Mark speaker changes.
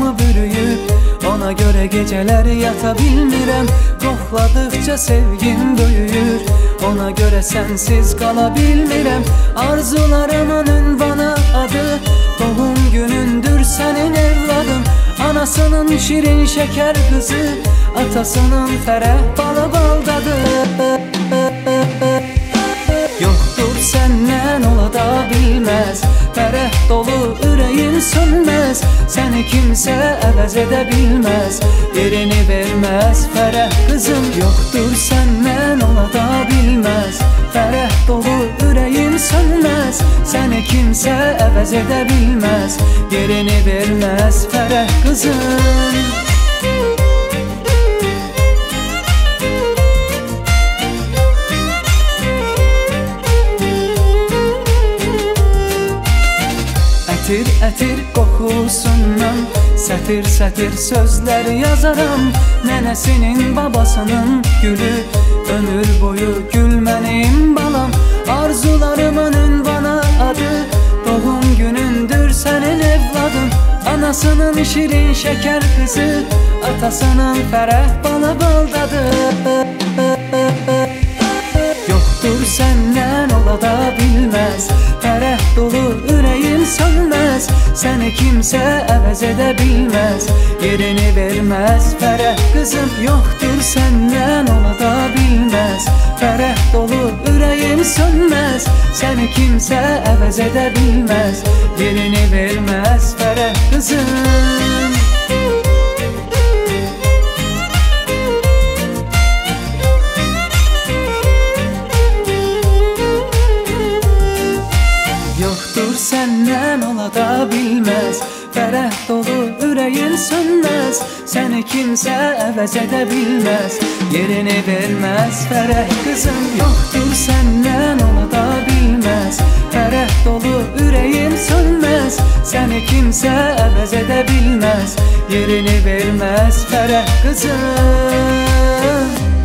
Speaker 1: ruhumu bürüyüb. Ona göre geceler yata bilmirəm, qoxladıqca sevgim böyüyür. Ona göre sensiz qala bilmirəm, arzularımın ünvanı adı. Doğum günündür senin evladım, anasının şirin şeker kızı, atasının fərəh balı baldadı. Yoktur senden ola da bilmez, fərəh dolu ürəyin sönmez. Səni kimsə əvəz edə bilməz, yerini verməz fərəh kızım. Yoktur senden ola da bilmez, fərəh dolu ürəyin sönmez. Səni kimsə əvəz edə bilməz, yerini verməz fərəh kızım. Ətir ətir qoxusundan sətir sətir sözlər yazaram. Nənəsinin babasının gülü, ömür boyu gül mənim balam. Arzularımın ünvanı adı, doğum günündür senin evladın. Anasının şirin şeker kızı, atasının fərəh balı baldadı. Yoktur senden ola da bilmez, fərəh dolu ürəyim sönmez. Səni kimsə əvəz edə bilməz, yerini verməz fərəh kızım. Yoktur senden ola da bilməz, fərəh dolu ürəyim sönmez. Səni kimsə əvəz edə bilməz, yerini verməz fərəh kızım. Yoktur senden ola da bilmez, fərəh dolu ürəyin sönmez. Səni kimsə əvəz edə bilməz, yerini verməz fərəh kızım. Yoktur senden ola da bilməz, fərəh dolu ürəyin sönmez. Səni kimsə əvəz edə bilməz, yerini verməz fərəh kızım.